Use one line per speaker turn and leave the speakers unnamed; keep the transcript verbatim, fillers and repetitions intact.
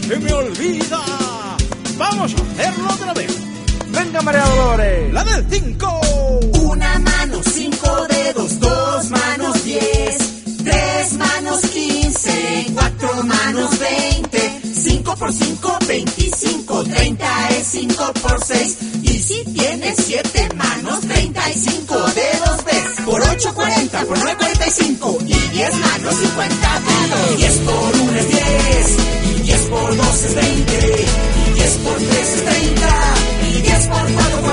se me olvida. Vamos a hacerlo otra vez.
Venga, María Dolores.
La del cinco.
Una mano, cinco dedos, dos manos, diez, tres manos, quince, cuatro manos, veinte, cinco por cinco, veinticinco, treinta es cinco por seis. Y si tienes siete manos, treinta y cinco dedos ves. Por ocho, cuarenta, por nueve, cuarenta y cinco. Y diez manos, cincuenta dedos. diez por uno es diez, y diez por dos es veinte, y diez por tres es treinta, y diez por cuatro